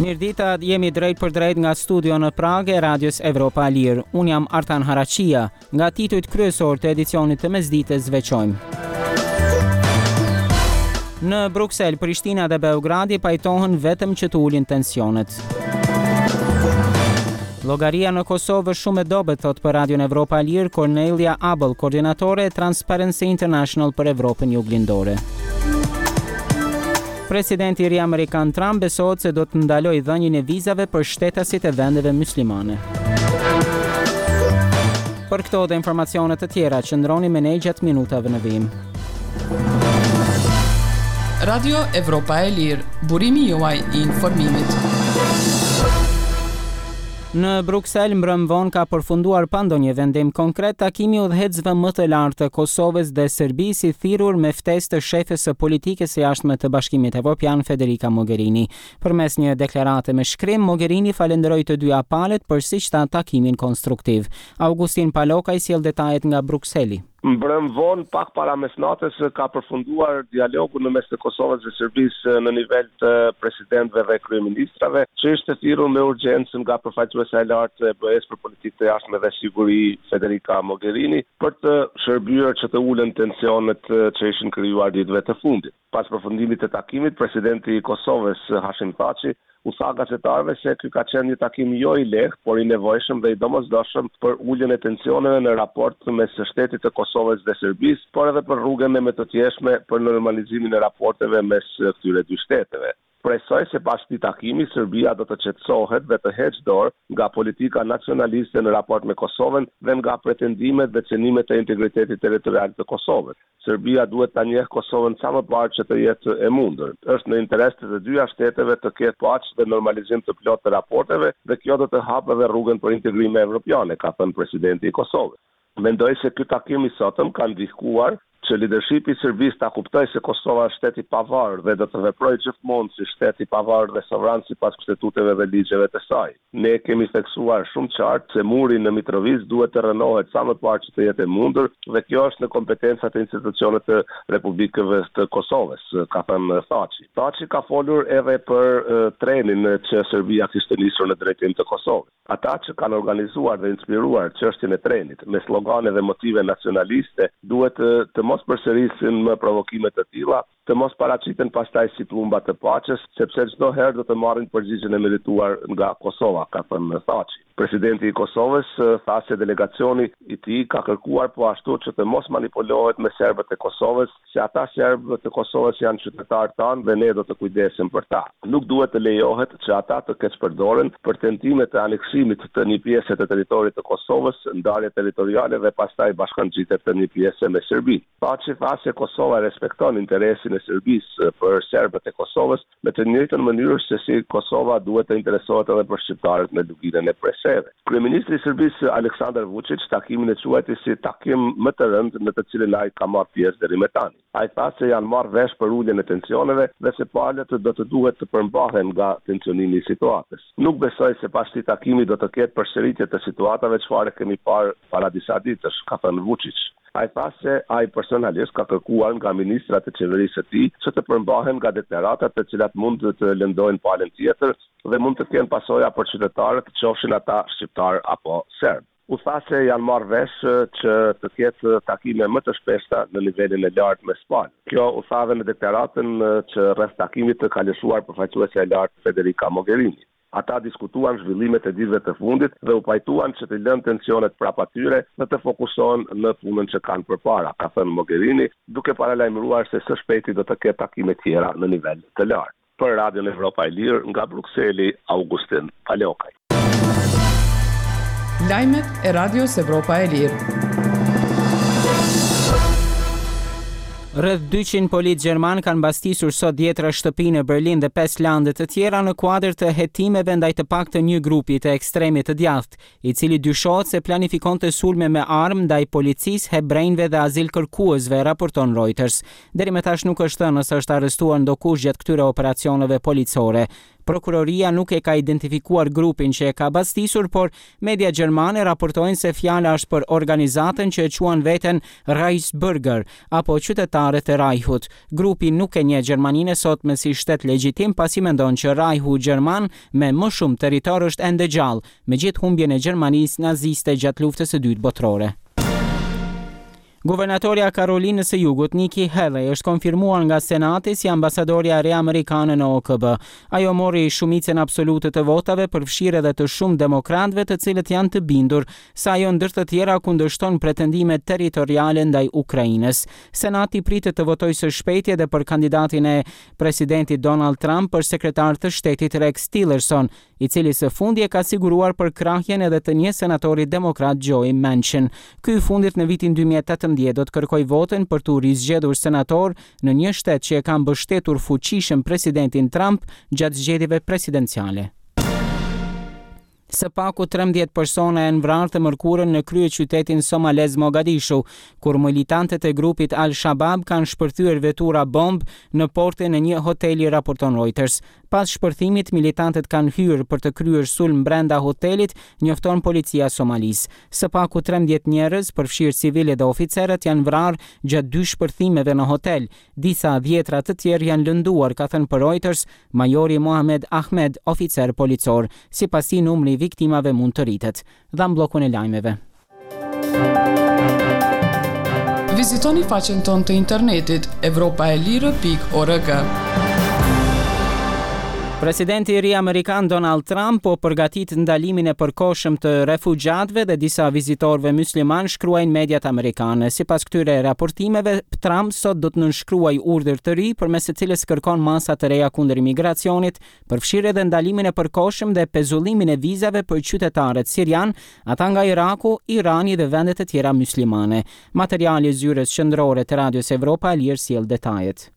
Mirdita, jemi drejt për drejt nga studio në Pragë e Radios Evropa e Lirë. Unë jam Artan Harachia. Nga titujt kryesor të edicionit të mesdites veçojmë. Në Bruksel, Prishtina dhe Beogradi pajtohen vetëm që të ulin tensionet. Llogaria në Kosovë shumë e dobët, thot për Radion Evropa e Lirë Cornelia Abel, koordinatore e Transparency International për Evropën Juglindore. Presidenti i ri amerikan Trump besohet se do të ndalojë dhënien e vizave për shtetasit e vendeve muslimane. Për këto dhe informacione të tjera, qëndroni me ne gjatë minutave në vijim. Radio Evropa e Lirë, burimi juaj i informimit. Në Bruksel, mbrëm vonë ka përfunduar pa ndonjë vendim konkret takimi udhëheqësve më të lartë të Kosovës dhe Serbisë, i thirrur me ftesë të shefes së politikës së jashtme të Bashkimit Evropian Federica Mogherini. Përmes një deklarate me shkrim, Mogherini falenderoi të dyja palët për siç tha takimin konstruktiv. Augustin Palokaj sjell detajet nga Brukseli. Mbrëm vonë pak para mesnatës ka përfunduar dialogu në mes të Kosovës dhe Serbisë në nivel të presidentëve dhe kryeministrave, që ishte thirrur me urgjencë nga përfaqësuesja e lartë e BE-s për politikë të jashtme dhe siguri Federica Mogherini për të shërbyer që të ulen tensionet që ishin krijuar ditëve të fundit. Pas përfundimit të takimit, presidenti i Kosovës Hashim Thaçi u tha gazetarëve se ky ka qenë një takim jo i lehtë, por i nevojshëm dhe i domosdoshëm për uljen e tensioneve në raport mes shtetit të Kosovës dhe Serbisë, por edhe për rrugën e më të thjeshme për normalizimin e raporteve mes këtyre dy shteteve. Presoj se pas këtij takimi Serbia do të qetësohet dhe të heqë dorë nga politika nacionaliste në raport me Kosovën dhe nga pretendimet dhe cënimet e integritetit territorial të Kosovës. Serbia duhet ta njeh Kosovën sa më parë që të jetë e mundur. Është në interes të dyja shteteve të ketë paqe dhe normalizim të plotë të raporteve dhe kjo do të hapë edhe rrugën për integrim evropiane, ka thënë presidenti i Kosovës. Mendoj se ky takim i sotëm ka ndihkuar që lidershipi i Serbisë ta kuptojë se Kosova është shtet i pavarur dhe do të veprojë gjithmonë si shtet i pavarur dhe sovran sipas kushtetuteve dhe ligjeve të saj. Ne kemi theksuar shumë qartë se muri në Mitrovic duhet të rënohet sa më parë që të jetë e mundur dhe kjo është në kompetencat e institucioneve të Republikave të Kosovës, ka thënë Thaçi. Thaçi ka folur edhe për trenin që Serbia kishte nisur në drejtim të Kosovës. Ata që kanë organizuar dhe inspiruar çështjen e trenit me slogane dhe motive nacionaliste duhet të mos përsërisin më provokime të tilla, të mos paraqiten pastaj si plumba të paqes, sepse çdo herë do të marrin përgjigjen e merituar nga Kosova, ka thënë Thaçi. Presidenti i Kosovës tha se delegacioni i tij ka kërkuar po ashtu që të mos manipulohet me serbët e Kosovës, se ata serbët e Kosovës janë qytetarë tanë dhe ne do të kujdesim për ta. Nuk duhet të lejohet që ata të keqpërdoren për tentimet e aneksimit të një pjese të territorit të Kosovës, ndarje territoriale dhe pastaj bashkangjitet të një pjese me Serbinë. Thaçi tha se Kosova respekton interesin e Serbisë për serbët e Kosovës me të njëjtën mënyrë se si Kosova duhet të interesohet edhe për shqiptarët në luginën e preseve. Kryeministri i Serbisë Aleksandar Vučić takimin e quajti si takim më të rëndë në të cilin ai ka marrë pjesë deri më tani. Ai tha se janë marrë vesh për uljen e tensioneve dhe se palët do të duhet të përmbahen nga tensionimi i situatës. Nuk besoj se pas këtij takimi do të ketë përsëritje të situatave çfarë kemi parë para disa ditësh, ka thënë Vučić. Ai tha se ai personalisht ka kërkuar nga ministrat e qeverisë së tij që të përmbahen nga deklaratat të cilat mund të lëndojnë palën tjetër dhe mund të kenë pasoja për qytetarët, qofshin ata shqiptar apo serb. U tha se janë marrë vesh që të ketë takime më të shpeshta në nivelin e lartë me Spanjën. Kjo u tha dhe në deklaratën që rreth takimit të ka lëshuar përfaqësuesja e lartë Federica Mogherini. Ata diskutuan zhvillimet e ditëve të fundit dhe u pajtuan që të lënë tensionet prapa tyre dhe të fokusohen në punën që kanë përpara, ka thënë Mogherini, duke paralajmëruar se së shpejti do të ketë takime tjera në nivel të lartë. Për Radion Evropa e Lirë, nga Brukseli, Augustin Palokaj. Lajmet e Radios Evropa e Lirë. Rreth 200 polic gjerman kanë mbastisur sot djetra shtëpi në Berlin dhe 5 lande të tjera në kuadër të hetimeve ndaj të paktën një grupi të ekstremit të djathtë, i cili dyshohet se planifikonte sulme me armë ndaj policisë, hebrejve dhe azilkërkuesve, raporton Reuters. Deri më tash nuk është thënë nëse është arrestuar ndokush gjatë këtyre operacioneve policore. Prokuroria nuk e ka identifikuar grupin që e ka bastisur, por media gjermane raportojnë se fjala është për organizatën që e quan veten Reichsbürger apo qytetarët e Reichut. Grupi nuk e njeh Gjermaninë sotme si shtet legjitim, pasi mendon që Reichu gjerman me më shumë territor është ende gjallë, megjithë humbjen e Gjermanisë naziste gjatë luftës së dytë botërore. Guvernatorja Karolinës së Jugut, Nikki Haley, është konfirmuar nga Senati si ambasadorja e re amerikane në OKB. Ajo mori shumicën absolute të votave, përfshirë edhe të shumë demokratëve, të cilët janë të bindur se ajo ndër të tjera kundërshton pretendime territoriale ndaj Ukrainës. Senati pritet të votojë së shpejti edhe për kandidatin e presidentit Donald Trump për sekretar të shtetit Rex Tillerson, i cili së fundi e ka siguruar për krahjen edhe të një senatori demokrat Joe Manchin. Ky i fundit në vitin 2018 do të kërkoj votën për të rizgjedhur senator në një shtet që e ka mbështetur fuqishëm presidentin Trump gjatë zgjedhjeve presidenciale. Së paku 13 persona janë vrarë të mërkurën në kryeqytetin somalez Mogadishu, kur militantët e grupit Al-Shabaab kanë shpërthyer vetura bomb në portën e një hoteli, raporton Reuters. Pas shpërthimit, militantët kanë hyrë për të kryer sulm brenda hotelit, njofton policia somalis. Së paku 13 njerëz, përfshirë civilë dhe oficerët, janë vrarë gjatë 2 shpërthimeve në hotel. Disa dhjetra të tjerë janë lënduar, ka thënë për Reuters majori Mohamed Ahmed, oficer policor. Sipas tij, numri viktimave mund të rritet. Dham bllokun e lajmeve. Vizitoni faqen tonë të internetit europaelire.org. Presidenti i ri amerikan Donald Trump po përgatit ndalimin e përkohshëm të refugjatëve dhe disa vizitorëve musliman, shkruajnë mediat amerikane. Sipas këtyre raportimeve, Trump sot do të nënshkruajë urdhër të ri përmes së cilës kërkon masa të reja kundër imigracionit, përfshirë edhe ndalimin e përkohshëm dhe pezullimin e vizave për qytetarët sirian, ata nga Iraku, Irani dhe vendet e tjera muslimane. Materiali i zyrës qendrore të Radios Evropa e Lirë sjell detajet.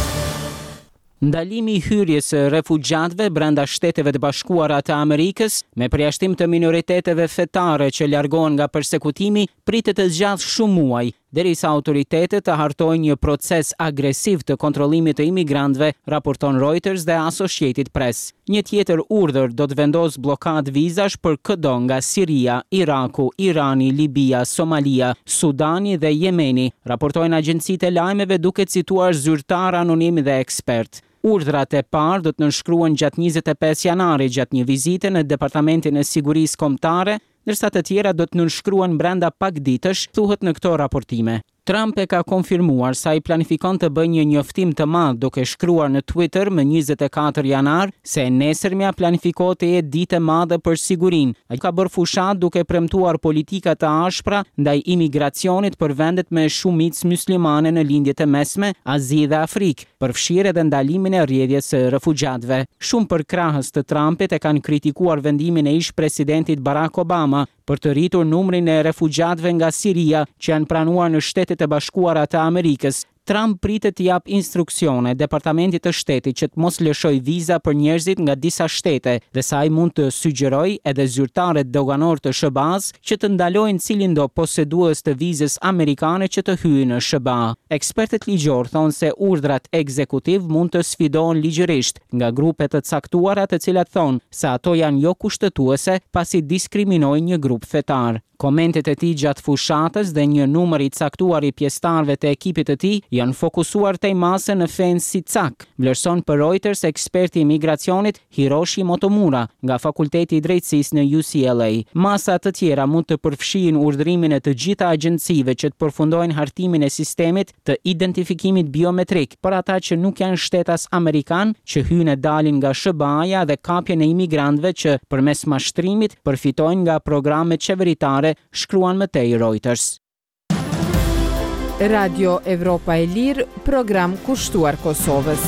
Ndalimi i hyrjes së refugjatëve brenda Shteteve të Bashkuara të Amerikës, me përjashtim të minoriteteve fetare që largohen nga persekutimi, pritet të zgjasë shumë muaj, derisa autoritetet të hartojnë një proces agresiv të kontrollimit të imigrantëve, raporton Reuters dhe Associated Press. Një tjetër urdhër do të vendos blokadë vizash për çdo nga Siria, Iraku, Irani, Libia, Somalia, Sudani dhe Jemeni, raportojnë agjencitë e lajmeve duke cituar zyrtar anonim dhe ekspert. Urdhrat e parë do të nënshkruhen gjatë 25 janarit gjatë një vizite në Departamentin e Sigurisë Kombëtare, ndërsa të tjera do të nënshkruhen brenda pak ditësh, thuhet në këto raportime. Trump e ka konfirmuar sa i planifikon të bëjë një njoftim të madh, duke shkruar në Twitter më 24 janar se nesërmja planifikohet të jetë ditë e madhe për sigurinë. Ai ka bërë fushat duke premtuar politika të ashpra ndaj imigracionit për vendet me shumicë muslimane në lindjet e mesme, Azi dhe Afrikë, përfshirë edhe ndalimin e rrjedhjes së refugjatëve. Shumë përkrahës të Trumpit e kanë kritikuar vendimin e ish presidentit Barack Obama për të rritur numrin e refugjatëve nga Siria që janë pranuar në Shtetet e Bashkuara të Amerikës. Trump pritet të jap instruksione Departamentit të Shtetit që të mos lëshojë viza për njerëzit nga disa shtete, dhe sa ai mund të sugjerojë edhe zyrtarët doganor të SBA-s që të ndalojnë cilin do posedues të vizës amerikane që të hyjë në SBA. Ekspertët ligjor thonë se urdhrat ekzekutiv mund të sfidohen ligjërisht nga grupe të caktuara, të cilat thonë se ato janë jo kushtetuese pasi diskriminojnë një grup fetar. Komentet e tij gjatë fushatës dhe një numër i caktuar i pjesëtarëve të ekipit të tij janë fokusuar tej mase në fenë si cak, vlerëson për Reuters eksperti i imigracionit Hiroshi Motomura nga Fakulteti i Drejtësisë në UCLA. Masa të tjera mund të përfshijnë urdhërimin e të gjitha agjencive që të përfundojnë hartimin e sistemit të identifikimit biometrik për ata që nuk janë shtetas amerikan, që hyn e dalin nga SBA-ja dhe kapjen e imigrantëve që përmes mashtrimit përfitojnë nga programet qeveritare, shkruan më tej Reuters. Radio Evropa e Lirë, program kushtuar Kosovës.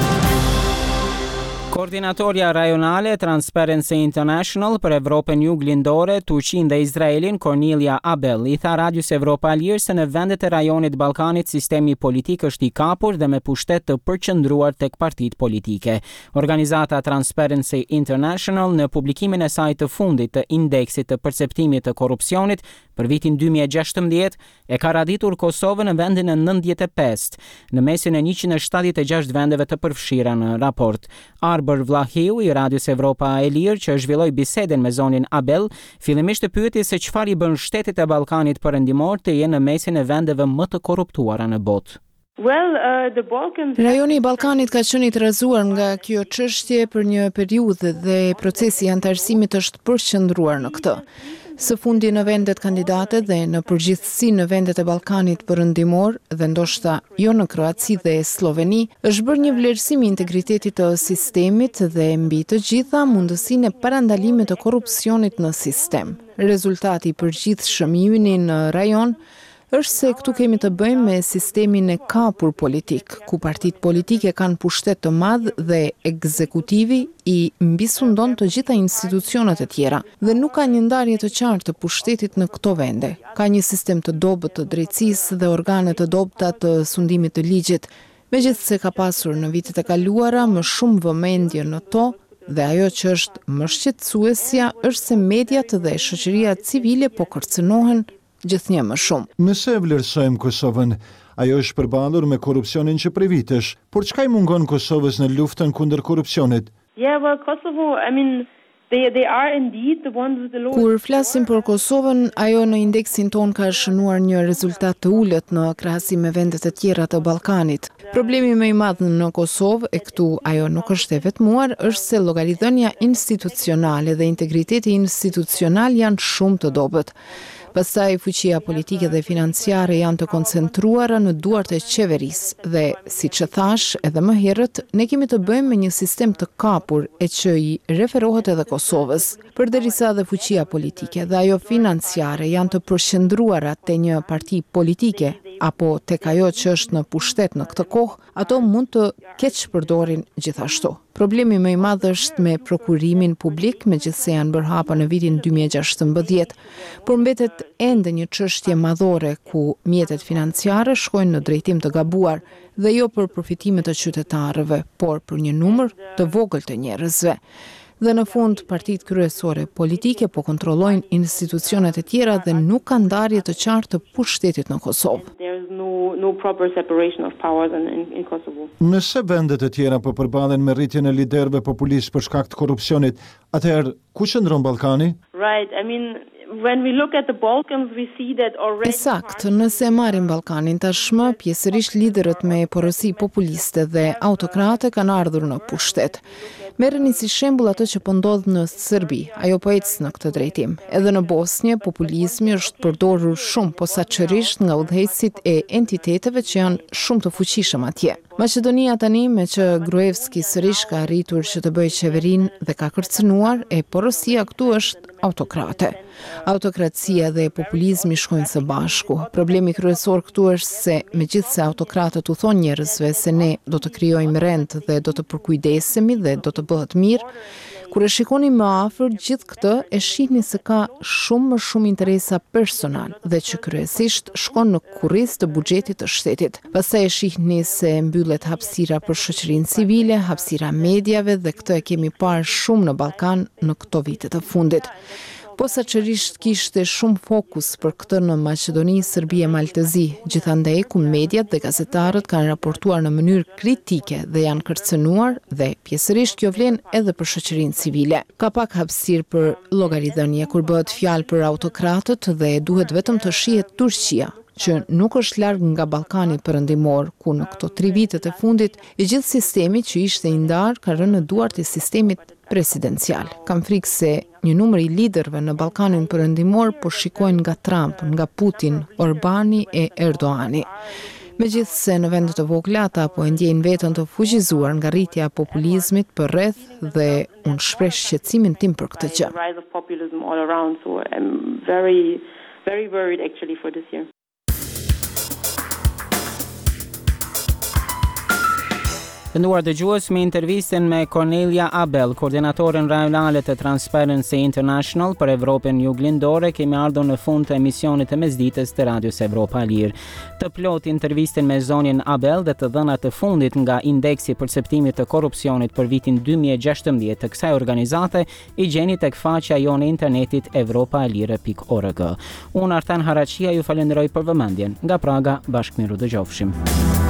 Koordinatoria rajonale Transparency International për Evropën Juglindore, Turqinë dhe Izraelin, Cornelia Abel, i tha Radios Evropa e Lirë se në vendet e rajonit Ballkanit sistemi politik është i kapur dhe me pushtet të përqendruar tek partitë politike. Organizata Transparency International në publikimin e saj të fundit të indeksit të perceptimit të korrupsionit për vitin 2016 e ka raditur Kosovën në vendin e 95, në mesin e 176 vendeve të përfshira në raport. Arber Vlahiu I Radios Evropa e Lirë që zhvilloi biseden me zonin Abel, fillimisht të pyeti se çfarë I bën shtetet e Ballkanit perëndimor të jenë në mesin e vendeve më të korruptuara në botë. Rajoni I Ballkanit ka qenë I tërhezuar nga kjo çështje për një periudhë dhe procesi I antarësimit është përqendruar në këtë. Së fundi në vendet kandidate dhe në përgjithësi në vendet e Ballkanit perëndimor dhe ndoshta jo në Kroaci dhe Sloveni, është bërë një vlerësim I integritetit të sistemit dhe mbi të gjitha mundësinë e parandalimit të korrupsionit në sistem. Rezultati I përgjithshëm I yni në rajon është se këtu kemi të bëjmë me sistemin e kapur politik, ku partitë politike kanë pushtet të madh dhe ekzekutivi I mbisundon të gjitha institucionet e tjera dhe nuk ka një ndarje të qartë të pushtetit në këto vende. Ka një sistem të dobët të drejtësisë dhe organe të dobëta të sundimit të ligjit, megjithse ka pasur në vitet e kaluara më shumë vëmendje në to dhe ajo që është më shqetësuesja është se mediat dhe shoqëria civile po kërcënohen gjithnjë më shumë. Nëse vlerësojmë Kosovën, ajo është përballur me korrupsionin që prej vitesh, por çka I mungon Kosovës në luftën kundër korrupsionit? Kur flasim për Kosovën, ajo në indeksin ton ka shënuar një rezultat të ulët në krahasim me vendet e tjera të Ballkanit. Problemi më I madh në Kosovë, e këtu ajo nuk është e vetmuar, është se llogaridhënia institucionale dhe integriteti institucional janë shumë të dobët. Pastaj fuqia politike dhe financiare janë të koncentruara në duart e qeverisë dhe, siç e thash edhe më herët, ne kemi të bëjmë me një sistem të kapur e që I referohet edhe Kosovës. Përderisa dhe fuqia politike dhe ajo financiare janë të përqendruara te një parti politike apo tek ajo që është në pushtet në këtë kohë, ato mund të keq përdorin gjithashtu. Problemi më I madh është me prokurimin publik, megjithse janë bërë hapa në vitin 2016, por mbetet ende një çështje madhore ku mjetet financiare shkojnë në drejtim të gabuar dhe jo për përfitimet të qytetarëve, por për një numër të vogël të njerëzve. Dhe në fund partitë kryesore politike po kontrollojnë institucionet e tjera dhe nuk ka ndarje të qartë të pushtetit në Kosovë. Nëse vendet e tjera po përballen me rritjen e liderëve populistë për shkak të korrupsionit, atëherë ku qëndron Ballkani? Sakt, nëse marrim Ballkanin tashmë, pjesërisht liderët me porosi populiste dhe autokrate kanë ardhur në pushtet. Merreni si shembull atë që po ndodh në Serbi, ajo po ecë në këtë drejtim. Edhe në Bosnjë, populizmi është përdorur shumë posaçërisht nga udhëheqësit e entiteteve që janë shumë të fuqishëm atje. Maqedonia tani, me që Gruevski sërish ka arritur që të bëjë qeverinë dhe ka kërcënuar, e porosia këtu është autokrate. Autokracia dhe populizmi shkojnë së bashku. Problemi kryesor këtu është se megjithse autokratët u thonë njerëzve se ne do të krijojmë rend dhe do të përkujdesemi dhe do të bëhet mirë, kur e shikoni më afër gjithë këtë, e shihni se ka shumë më shumë interesa personal dhe që kryesisht shkon në kurriz të buxhetit të shtetit. Pastaj e shihni se mbyllet hapësira për shoqërinë civile, hapësira mediave dhe këtë e kemi parë shumë në Ballkan në këto vite të fundit. Posaçërisht kishte shumë fokus për këtë në Maqedoni, Serbi e Maltezi, gjithandaj ku mediat dhe gazetarët kanë raportuar në mënyrë kritike dhe janë kërcënuar dhe pjesërisht kjo vlen edhe për shoqërinë civile. Ka pak hapësirë për llogaridhënie kur bëhet fjalë për autokratët dhe duhet vetëm të shihet Turqia, që nuk është larg nga Ballkani perëndimor, ku në këto 3 vitet e fundit I gjithë sistemi që ishte I ndarë ka rënë në duart e sistemit presidencial. Kam frikë se një numër I liderëve në Ballkanin perëndimor po shikojnë nga Trump, nga Putin, Orbani e Erdoani. Megjithse në vende të vogla ata po e ndjejnë veten të fuqizuar nga rritja e populizmit përreth dhe unë shpreh shqetësimin tim për këtë gjë. Nduar dëgjues me intervistën me Cornelia Abel, koordinatoren rajonale të Transparency International për Evropën Juglindore, kemi ardhur në fund të emisionit të mesditës të Radios Evropa Lirë. Të plot intervistën me zonin Abel dhe të dhënat të fundit nga indeksi perceptimit të korrupsionit për vitin 2016 të kësaj organizate I gjeni tek faqja jonë e internetit evropalire.org. Unë Artan Haraqia ju falenderoj për vëmendjen. Nga Praga, bashkë miru dëgjofshim.